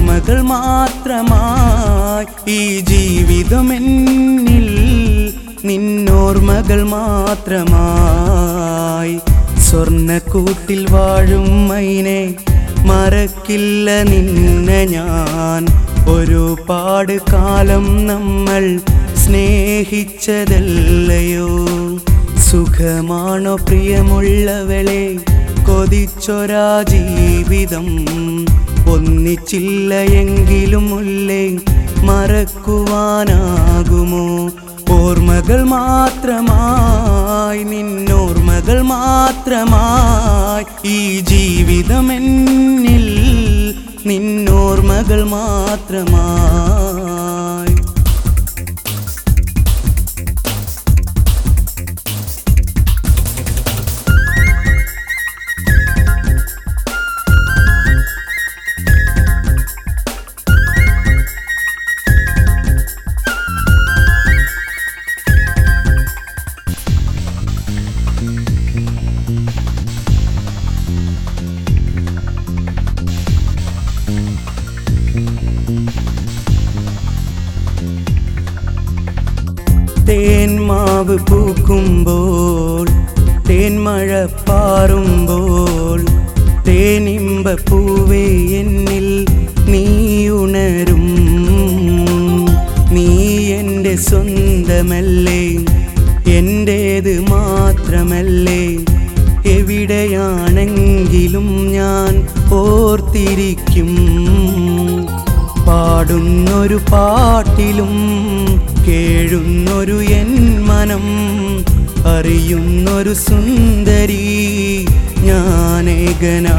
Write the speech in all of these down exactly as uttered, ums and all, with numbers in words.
ഓർമ്മകൾ മാത്രമായി ഈ ജീവിതമെന്നിൽ നിന്നോർമ്മകൾ മാത്രമായി സ്വർണ്ണക്കൂട്ടിൽ വാഴും മൈനെ മറക്കില്ല നിന്നെ ഞാൻ ഒരുപാട് കാലം നമ്മൾ സ്നേഹിച്ചതല്ലയോ സുഖമാണോ പ്രിയമുള്ളവളെ കൊതിച്ചൊരാ ജീവിതം ഒന്നിച്ചില്ല എങ്കിലും മുല്ലേ മറക്കുവാനാകുമോ ഓർമ്മകൾ മാത്രമായി നിന്നോർമ്മകൾ മാത്രമായി ഈ ജീവിതമെന്നിൽ നിന്നോർമ്മകൾ മാത്രമായി തേന്മാവ് പൂക്കുമ്പോൾ തേന്മഴ പാറുമ്പോൾ തേനിമ്പ പൂവേ എന്നിൽ നീ ഉണരും നീ എൻ്റെ സ്വന്തമല്ലേ എൻ്റേത് മാത്രമല്ലേ എവിടെയാണെങ്കിലും ഞാൻ ഓർത്തിരിക്കും പാടുന്നൊരു പാട്ടിലും കേഴുന്നൊരു എൻ മനം അറിയുന്നൊരു സുന്ദരി ഞാനേകനാ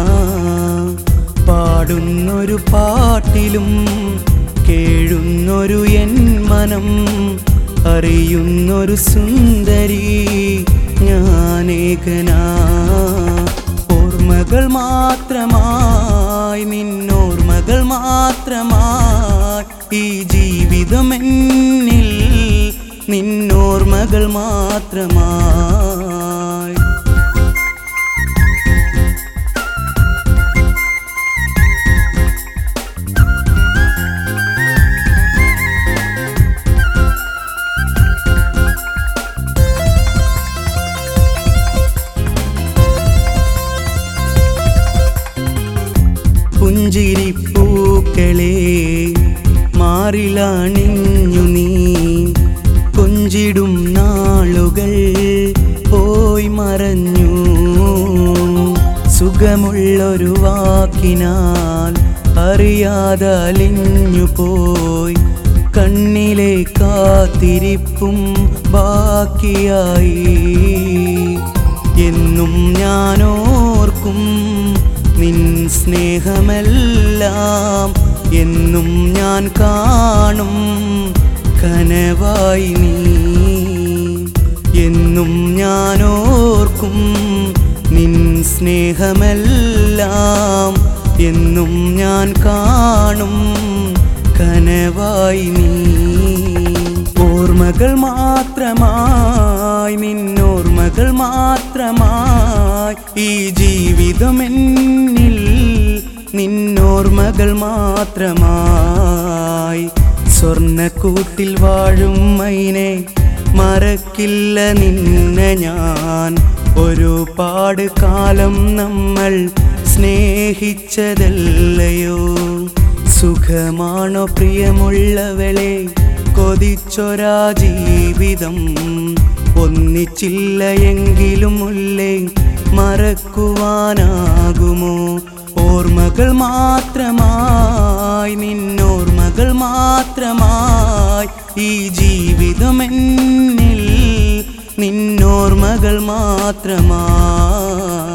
പാടുന്നൊരു പാട്ടിലും കേഴുന്നൊരു എൻ മനം അറിയുന്നൊരു സുന്ദരി ഞാനേകനാ ഓർമ്മകൾ മാത്രമായി നിന്നോർമ്മകൾ മാത്രമായി ഈ ജീവിതമെന്നിൽ നിന്നോർമ്മകൾ മാത്രമായി പുഞ്ചിരിപ്പൂക്കളെ മാറിലണിഞ്ഞു നീ കൊഞ്ചിടും നാളുകൾ പോയി മറഞ്ഞു സുഖമുള്ളൊരു വാക്കിനാൽ അറിയാതലിഞ്ഞു പോയി കണ്ണിലെ കാത്തിരിപ്പും ബാക്കിയായി എന്നും ഞാനോർക്കും നിൻ സ്നേഹമെല്ലാം എന്നും ഞാൻ കാണും കനവായി നീ എന്നും ഞാനോർക്കും നിൻ സ്നേഹമെല്ലാം എന്നും ഞാൻ കാണും കനവായി നീ ഓർമ്മകൾ മാത്രമായി നിന്നോർമ്മകൾ മാത്രമായി ഈ ജീവിതമെന്നിൽ നിന്നോർമ്മകൾ മാത്രമായി സ്വർണ്ണക്കൂട്ടിൽ വാഴും മൈനെ മറക്കില്ല നിന്നെ ഞാൻ ഒരുപാട് കാലം നമ്മൾ സ്നേഹിച്ചതല്ലയോ സുഖമാണോ പ്രിയമുള്ളവളെ കൊതിച്ചൊരാ ജീവിതം ഒന്നിച്ചില്ല എങ്കിലും മുല്ലേ മറക്കുവാനാകുമോ ഓർമ്മകൾ മാത്രമായി നിന്നോർമ്മകൾ മാത്രമായി ഈ ജീവിതമെന്നിൽ നിന്നോർമ്മകൾ മാത്രമായി